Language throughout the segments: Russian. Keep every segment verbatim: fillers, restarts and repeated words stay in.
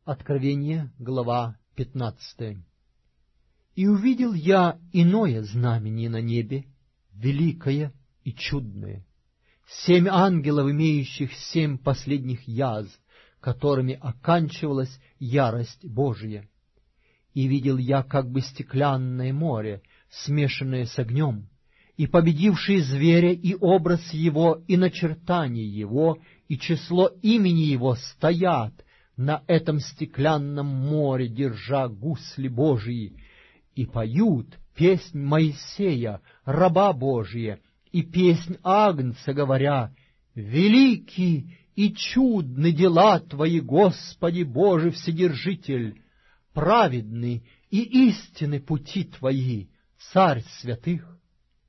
Откровение, глава пятнадцатая. «И увидел я иное знамение на небе, великое и чудное, семь ангелов, имеющих семь последних язв, которыми оканчивалась ярость Божия. И видел я как бы стеклянное море, смешанное с огнем, и победивший зверя, и образ его, и начертание его, и число имени его стоят на этом стеклянном море, держа гусли Божии, и поют песнь Моисея, раба Божия, и песнь Агнца, говоря: «Велики и чудны дела Твои, Господи Боже Вседержитель, праведны и истинны пути Твои, Царь святых».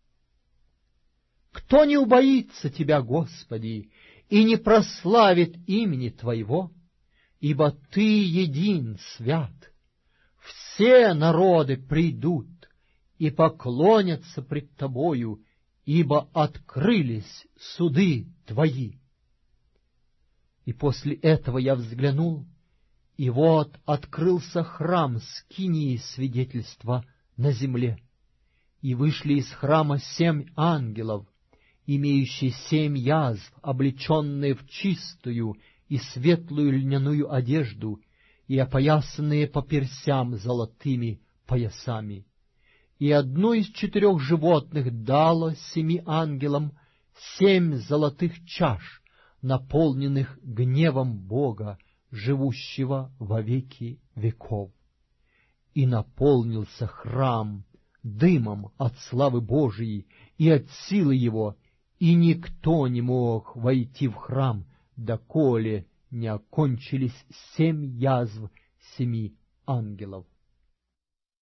Кто не убоится Тебя, Господи, и не прославит имени Твоего? Ибо Ты един свят. Все народы придут и поклонятся пред Тобою, ибо открылись суды Твои. И после этого я взглянул, и вот открылся храм скинии свидетельства на земле, и вышли из храма семь ангелов, имеющие семь язв, облеченные в чистую и светлую льняную одежду, и опоясанные по персям золотыми поясами. И одно из четырех животных дало семи ангелам семь золотых чаш, наполненных гневом Бога, живущего во веки веков. И наполнился храм дымом от славы Божией и от силы Его, и никто не мог войти в храм, доколе не окончились семь язв семи ангелов.